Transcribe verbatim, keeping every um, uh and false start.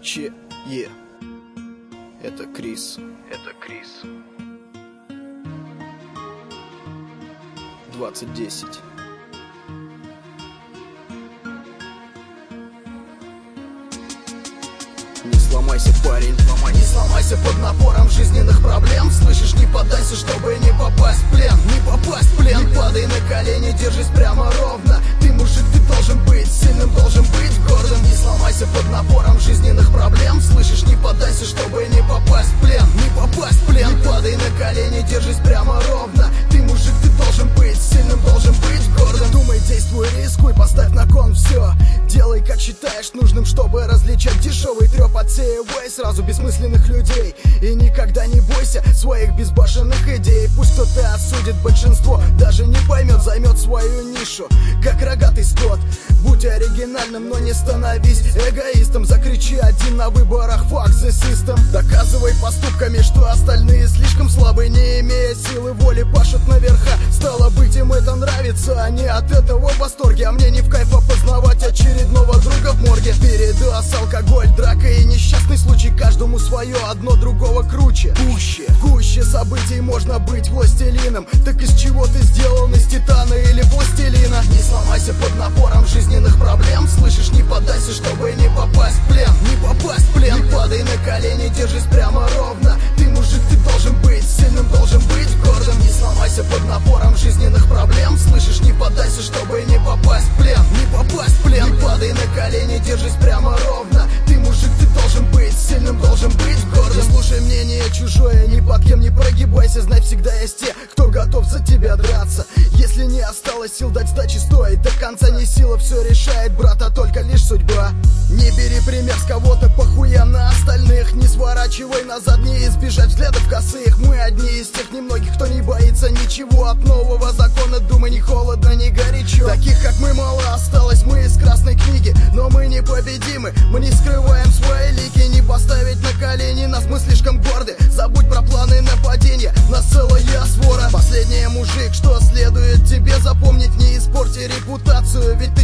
Че, е. Это Крис. Это Крис. двадцать десять. Не сломайся, парень, не сломайся под напором жизненных проблем. Слышишь, не поддайся, чтобы не попасть в плен. Не попасть в плен, не падай на колени, держись прямо ровно. Ты мужик, ты должен быть сильным, должен быть гордым. Не сломайся под напором жизненных проблем. Слышишь, не поддайся, чтобы не попасть в плен. Не попасть в плен, не падай на колени, держись прямо ровно. Ты мужик, ты должен быть сильным, должен быть гордым. Думай, действуй, рискуй, поставь на кон все. Делай, как считаешь нужным, чтобы различать дешевый треп. Отсеивай сразу бессмысленных людей. И никогда не бойся своих безбашенных идей. Пусть кто-то осудит, большинство даже не поймет, займет свою нишу, как рогатый скот. Будь оригинальным, но не становись эгоистом. Закричи один на выборах fuck the system. Доказывай поступками, что остальные слишком слабы, не имея силы воли, пашут наверха. Стало быть, им это нравится, они от этого в восторге. А мне не в кайф опознавать очередного друга в морге. Передоз, алкоголь, драка и несчастный случай. Каждому свое, одно другого круче. Гуще, гуще событий можно быть властелином. Так из чего ты сделан, из титана или пластилина? Не сломайся под напором жизненных проблем. Слышишь, не поддайся, чтобы не попасть в плен. Не попасть в плен, не падай на колени, держись прямо ровно. Ты мужик, ты должен быть сильным, должен быть гордым. Не сломайся под напором жизненных проблем. Слышишь, не поддайся, чтобы не попасть в плен. Не попасть в плен, не падай на колени, держись прямо ровно. Ты мужик, ты должен быть сильным, должен быть гордым. Не слушай мнение чужое, ни под кем не прогибайся. Знай, всегда есть те, кто готов за тебя драться. Если не осталось сил дать сдачи, стой до конца. Не сила все решает, брат, а только лишь судьба. Не бери пример с кого-то, похуям на остальных. Не сворачивай назад, не избежать взглядов косых. Мы одни из тех немногих, кто не боится ничего от нового закона. Думай, не холодно, не горячо. Таких, как мы, мало осталось, мы из красной книги. Но мы непобедимы, мы не скрываем свои лики. Не поставить на колени нас, мы слишком горды. Забудь про планы нападения, нас целая свора. Последний мужик, что следует тебе запомнить. Не испорти репутацию, ведь ты